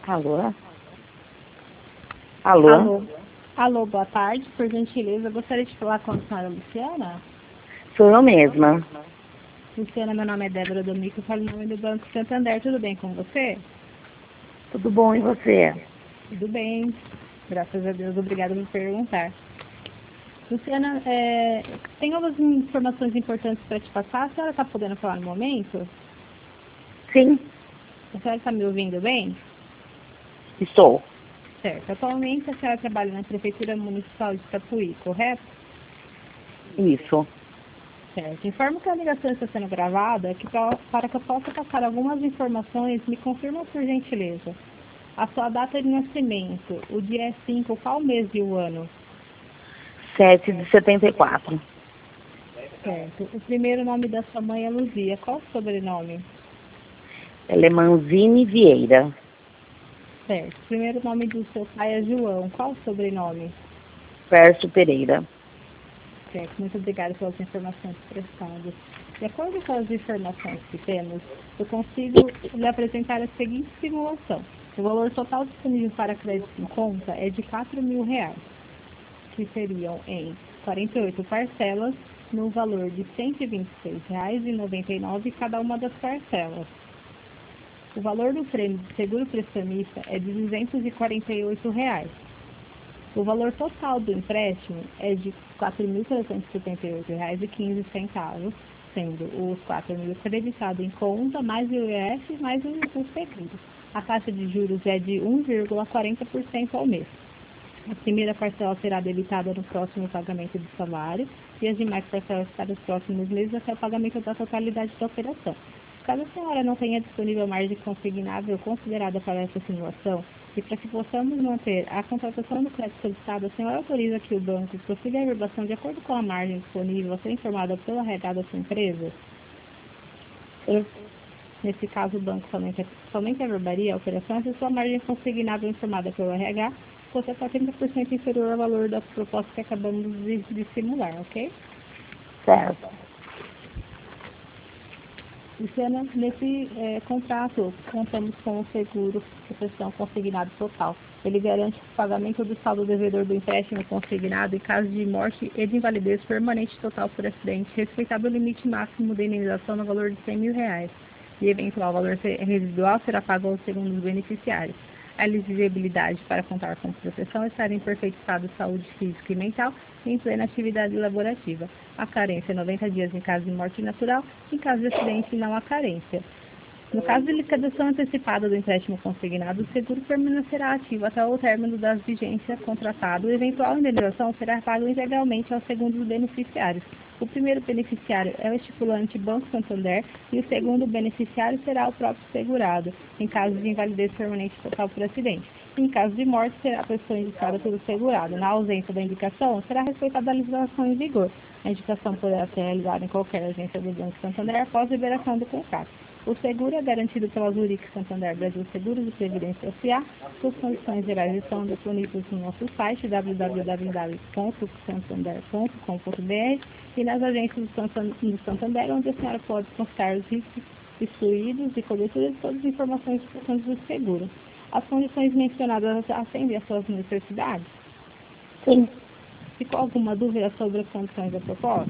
Alô? Alô? Alô? Alô, boa tarde. Por gentileza, eu gostaria de falar com a senhora Luciana. Sou eu mesma. Luciana, meu nome é Débora Domico, eu falo em nome do Banco Santander. Tudo bem com você? Tudo bom, e você? Tudo bem. Graças a Deus, obrigada por perguntar. Luciana, tem algumas informações importantes para te passar. A senhora está podendo falar no momento? Sim, A senhora está me ouvindo bem? estou. Certo. Atualmente a senhora trabalha na Prefeitura Municipal de Tatuí, correto? Isso. Certo. Informo que a ligação está sendo gravada para que eu possa passar algumas informações. Me confirma por gentileza. A sua data de nascimento, o dia é 5, qual mês e o ano? 7 de 74. Certo. O primeiro nome da sua mãe é Luzia. Qual o sobrenome? Ela é Manzini Vieira. Certo. O primeiro nome do seu pai é João. Qual o sobrenome? Pércio Pereira. Certo. Muito obrigada pelas informações prestadas. De acordo com as informações que temos, eu consigo lhe apresentar a seguinte simulação. O valor total disponível para crédito em conta é de R$ 4.000, que seriam em 48 parcelas, no valor de R$ 126,99 cada uma das parcelas. O valor do prêmio de seguro prestamista é de R$ 248. O valor total do empréstimo é de R$ 4.378,15, sendo os 4.000 creditados em conta, mais o IOF, mais o seguro. A taxa de juros é de 1,40% ao mês. A primeira parcela será debitada no próximo pagamento do salário e as demais parcelas para os próximos meses até o pagamento da totalidade da operação. Caso a senhora não tenha disponível margem consignável considerada para essa simulação, e para que possamos manter a contratação do crédito solicitado, a senhora autoriza que o banco prossiga a averbação de acordo com a margem disponível a ser informada pela RH da sua empresa? Sim. Nesse caso, o banco somente averbaria a operação se a sua margem consignável informada pelo RH fosse até 30% inferior ao valor da proposta que acabamos de simular, ok? Certo. Luciana, nesse contrato, contamos com o seguro proteção consignado total. Ele garante o pagamento do saldo devedor do empréstimo consignado em caso de morte e de invalidez permanente total por acidente, respeitado o limite máximo de indenização no valor de R$ 100.000. E eventual valor residual será pago aos segundos beneficiários. A elegibilidade para contar com proteção estar em perfeito estado de saúde física e mental e em plena atividade laborativa. A carência 90 dias em caso de morte natural, em caso de acidente não há carência. No caso de liquidação antecipada do empréstimo consignado, o seguro permanecerá ativo até o término da vigência contratada. A eventual indenização será paga integralmente aos segundos beneficiários. O primeiro beneficiário é o estipulante Banco Santander e o segundo beneficiário será o próprio segurado, em caso de invalidez permanente total por acidente. Em caso de morte, será a pessoa indicada pelo segurado. Na ausência da indicação, será respeitada a legislação em vigor. A indicação poderá ser realizada em qualquer agência do Banco Santander após a liberação do contrato. O seguro é garantido pela Zurich Santander Brasil Seguros e Previdência S.A. Suas condições gerais estão disponíveis no nosso site www.santander.com.br e nas agências do Santander, onde a senhora pode consultar os riscos excluídos e coberturas e todas as informações importantes do seguro. As condições mencionadas atendem às suas necessidades? Sim. Ficou alguma dúvida sobre as condições da proposta?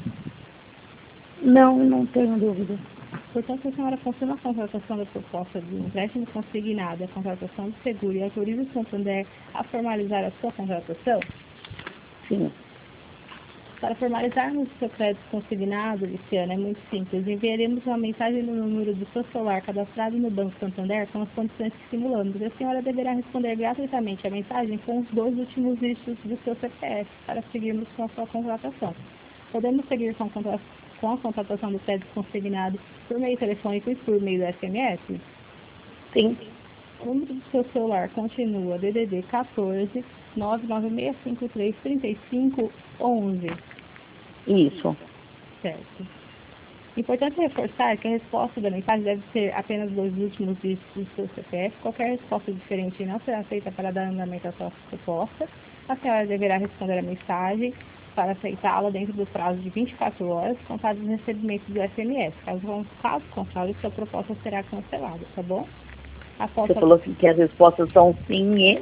Não tenho dúvida. Portanto, a senhora confirma a contratação da proposta de empréstimo consignado, a contratação do seguro e autoriza o Santander a formalizar a sua contratação? Sim. Para formalizarmos o seu crédito consignado, Luciana, é muito simples. Enviaremos uma mensagem no número do seu celular cadastrado no Banco Santander com as condições que simulamos. A senhora deverá responder gratuitamente a mensagem com os 2 últimos dígitos do seu CPF para seguirmos com a sua contratação. Podemos seguir com a contratação do crédito consignado por meio telefônico e por meio do SMS? Sim. O número do seu celular continua DDD 14 99653 3511. Isso. Certo. Importante reforçar que a resposta da mensagem deve ser apenas 2 últimos dígitos do seu CPF. Qualquer resposta diferente não será aceita para dar andamento à sua proposta. A senhora deverá responder a mensagem para aceitá-la dentro do prazo de 24 horas, contados os recebimentos do SMS. Caso contrário, sua proposta será cancelada, tá bom? Após Você falou assim que as respostas são sim e...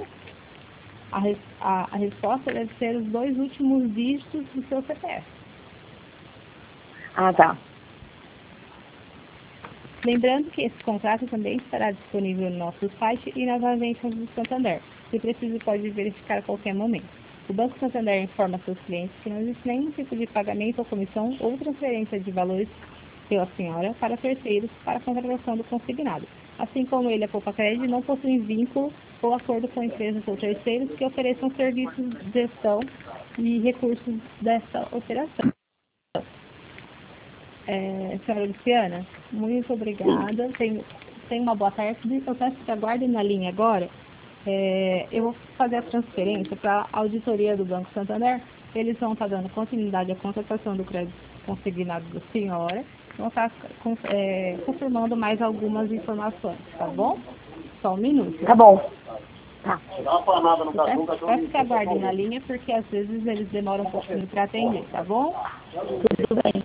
a resposta deve ser os 2 últimos dígitos do seu CPF. Ah, tá. Lembrando que esse contrato também estará disponível no nosso site e nas agências do Santander. Se preciso, pode verificar a qualquer momento. O Banco Santander informa seus clientes que não existe nenhum tipo de pagamento ou comissão ou transferência de valores pela senhora para terceiros para a contratação do consignado. Assim como ele, a Poupa-Cred, não possui vínculo ou acordo com empresas ou terceiros que ofereçam serviços de gestão e recursos dessa operação. Senhora Luciana, muito obrigada. Tenha uma boa tarde. Eu peço que aguardem na linha agora. Eu vou fazer a transferência para a auditoria do Banco Santander. Eles vão estar dando continuidade à contratação do crédito consignado da senhora. Vão estar confirmando mais algumas informações, tá bom? Só um minuto. Tá bom. Tá. Peço que aguardem na linha, porque às vezes eles demoram um pouquinho para atender, tá bom? Tudo bem.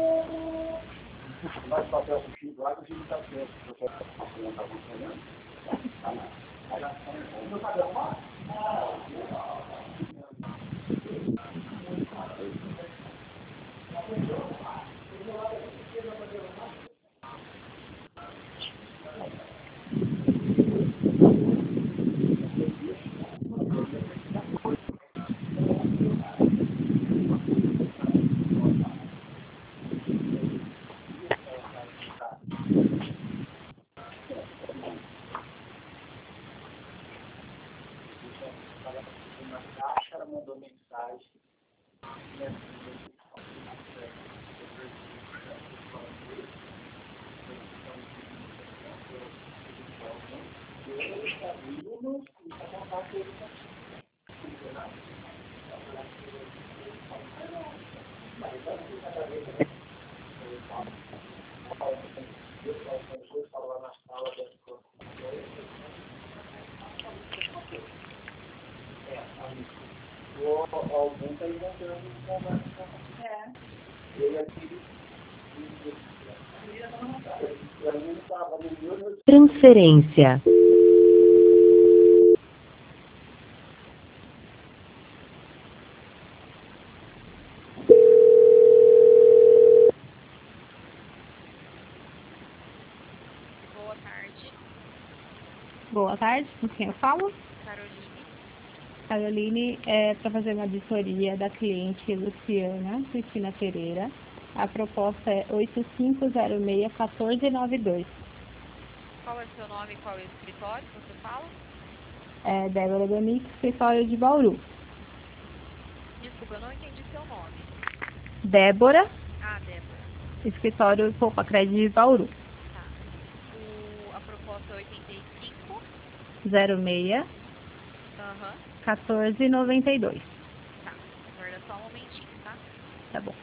Transferência. Boa tarde, Boa tarde, com quem eu falo? Caroline. Caroline, é para fazer uma auditoria da cliente Luciana Cristina Pereira. A proposta é 8506-1492. Qual é o seu nome e qual é o escritório que você fala? É Débora Damick, escritório de Bauru. Desculpa, eu não entendi seu nome. Débora, Ah, Débora. escritório Poupa-Cred de Bauru. Tá. A proposta é 85. 06 Aham. 1492. Tá. Aguarda só um momentinho, tá? Tá bom.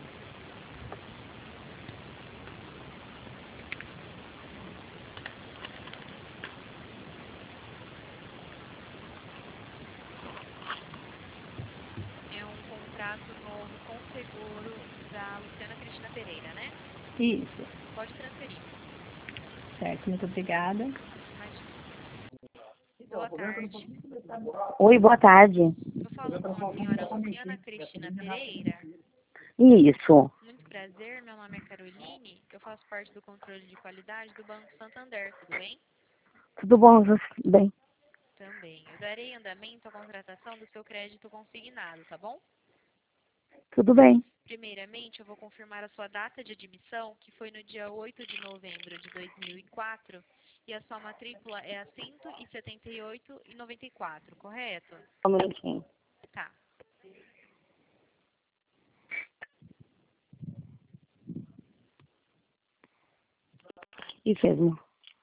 É um contrato novo com seguro da Luciana Cristina Pereira, né? Isso. Pode transferir. Certo, muito obrigada. Imagina. Boa tarde. Oi, boa tarde. Eu falo com a senhora Luciana Cristina Pereira. Isso. Muito prazer, meu nome é Caroline. Eu faço parte do controle de qualidade do Banco Santander, tudo bem? Tudo bom? Bem. Também. Eu darei andamento à contratação do seu crédito consignado, tá bom? Tudo bem. Primeiramente, eu vou confirmar a sua data de admissão, que foi no dia 8 de novembro de 2004, e a sua matrícula é a 178,94, correto? Só um minutinho. Tá. Isso mesmo.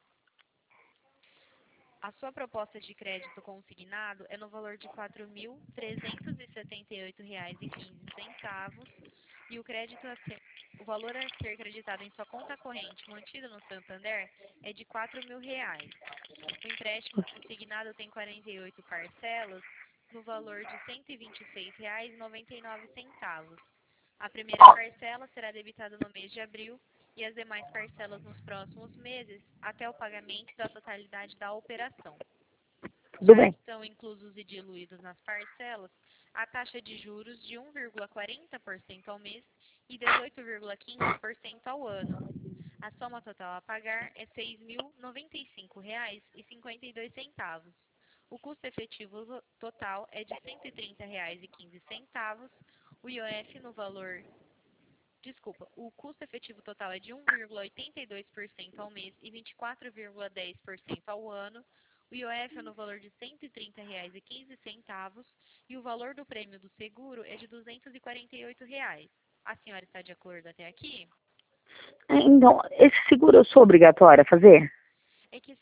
A sua proposta de crédito consignado é no valor de R$ 4.378,15 e o o valor a ser creditado em sua conta corrente mantida no Santander é de R$ 4.000. O empréstimo consignado tem 48 parcelas no valor de R$ 126,99. A primeira parcela será debitada no mês de abril e as demais parcelas nos próximos meses até o pagamento da totalidade da operação. Tudo Já bem. estão inclusos e diluídos nas parcelas a taxa de juros de 1,40% ao mês e 18,15% ao ano. A soma total a pagar é R$ 6.095,52. O custo efetivo total é de R$ 130,15. O IOF no valor... Desculpa, o custo efetivo total é de 1,82% ao mês e 24,10% ao ano. O IOF é no valor de R$ 130,15 e o valor do prêmio do seguro é de R$ 248. A senhora está de acordo até aqui? Então, esse seguro eu sou obrigatória a fazer? É que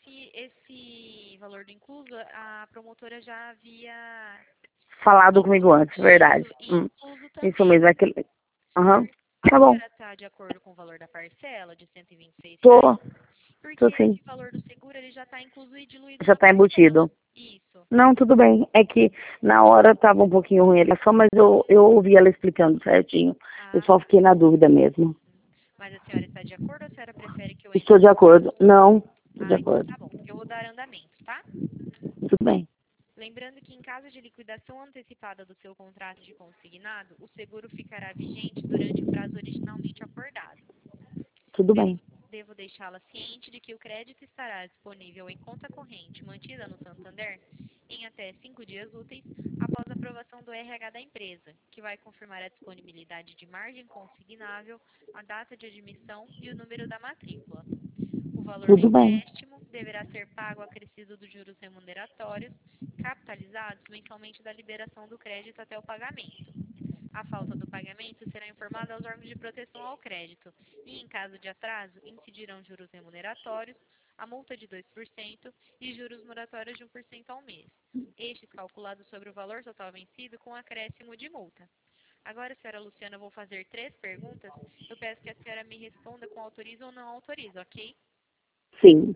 esse valor do incluso, a promotora já havia Falado comigo antes, verdade. incluso também. Isso mesmo, aquele... Aham. A Tá bom. senhora está de acordo com o valor da parcela de R$ 126? Tô Porque sim. esse valor do seguro ele já está incluso e diluído Já na tá parcela. embutido. Isso. Não, tudo bem. É que na hora tava um pouquinho ruim a ligação, mas eu ouvi ela explicando certinho. Eu só fiquei na dúvida mesmo. Mas a senhora está de acordo ou a senhora prefere que eu Estou de acordo. Não, estou de então acordo. tá bom. Eu vou dar andamento, tá? Tudo bem. Lembrando que em caso de liquidação antecipada do seu contrato de consignado, o seguro ficará vigente durante o prazo originalmente acordado. Tudo bem. Devo deixá-la ciente de que o crédito estará disponível em conta corrente mantida no Santander em até 5 dias úteis após a aprovação do RH da empresa, que vai confirmar a disponibilidade de margem consignável, a data de admissão e o número da matrícula. O valor do Tudo bem. empréstimo deverá ser pago acrescido dos juros remuneratórios, capitalizados mensalmente da liberação do crédito até o pagamento. A falta do pagamento será informada aos órgãos de proteção ao crédito e, em caso de atraso, incidirão juros remuneratórios, a multa de 2% e juros moratórios de 1% ao mês, estes calculados sobre o valor total vencido com acréscimo de multa. Agora, senhora Luciana, eu vou fazer 3 perguntas. Eu peço que a senhora me responda com autoriza ou não autoriza, ok? Sim.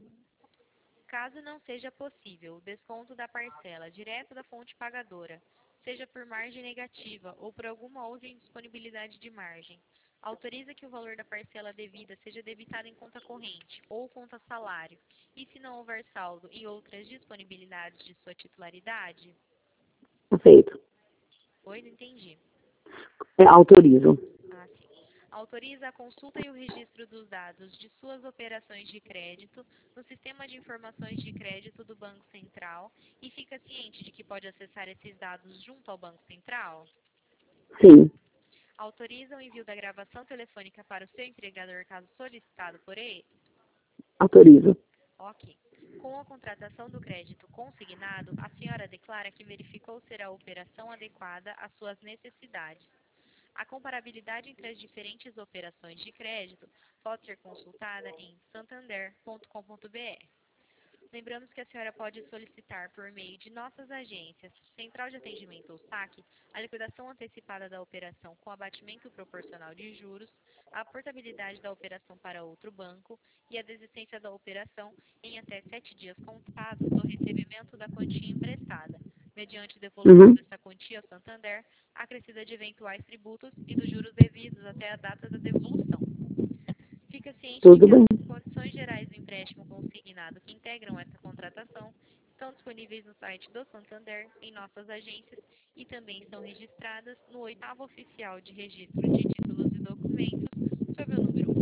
Caso não seja possível o desconto da parcela direto da fonte pagadora, seja por margem negativa ou por alguma outra indisponibilidade de margem, autoriza que o valor da parcela devida seja debitado em conta corrente ou conta salário, e se não houver saldo em outras disponibilidades de sua titularidade? Aceito. Oi, não entendi. Autorizo. Ah, sim. Autoriza a consulta e o registro dos dados de suas operações de crédito no Sistema de Informações de Crédito do Banco Central e fica ciente de que pode acessar esses dados junto ao Banco Central? Sim. Autoriza o envio da gravação telefônica para o seu empregador caso solicitado por ele? Autorizo. Ok. Com a contratação do crédito consignado, a senhora declara que verificou ser a operação adequada às suas necessidades. A comparabilidade entre as diferentes operações de crédito pode ser consultada em santander.com.br. Lembramos que a senhora pode solicitar por meio de nossas agências, Central de Atendimento ou SAC, a liquidação antecipada da operação com abatimento proporcional de juros, a portabilidade da operação para outro banco e a desistência da operação em até 7 dias contados do recebimento da quantia emprestada, mediante devolução dessa quantia ao Santander, acrescida de eventuais tributos e dos juros devidos até a data da devolução. Fica ciente de Tudo que bem. as condições gerais do empréstimo consignado que integram essa contratação estão disponíveis no site do Santander, em nossas agências, e também estão registradas no 8º Oficial de Registro de Títulos e Documentos, sob o número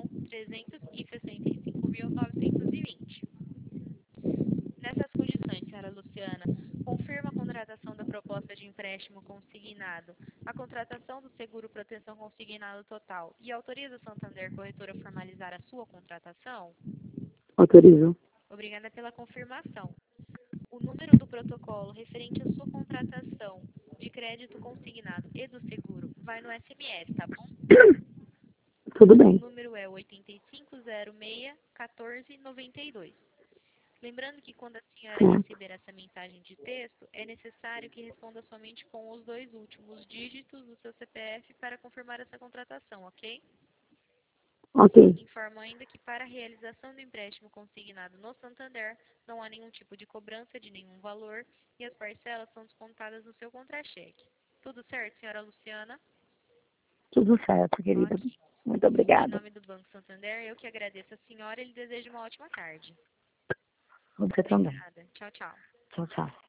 1.365.920. Nessas condições, senhora Luciana, confirma a contratação da proposta de empréstimo consignado, a contratação do seguro proteção consignado total e autoriza a Santander Corretora a formalizar a sua contratação? Autorizo. Obrigada pela confirmação. O número do protocolo referente à sua contratação de crédito consignado e do seguro vai no SMS, tá bom? Tudo O bem. número é 8506-1492. Lembrando que quando a senhora Certo. receber essa mensagem de texto, é necessário que responda somente com os 2 últimos dígitos do seu CPF para confirmar essa contratação, ok? Ok. Informo ainda que para a realização do empréstimo consignado no Santander, não há nenhum tipo de cobrança de nenhum valor e as parcelas são descontadas no seu contra-cheque. Tudo certo, senhora Luciana? Tudo certo, querida. Ok. Muito Em obrigada. nome do Banco Santander, eu que agradeço a senhora e lhe desejo uma ótima tarde. Você também. Obrigada. Tchau, tchau. Tchau, tchau.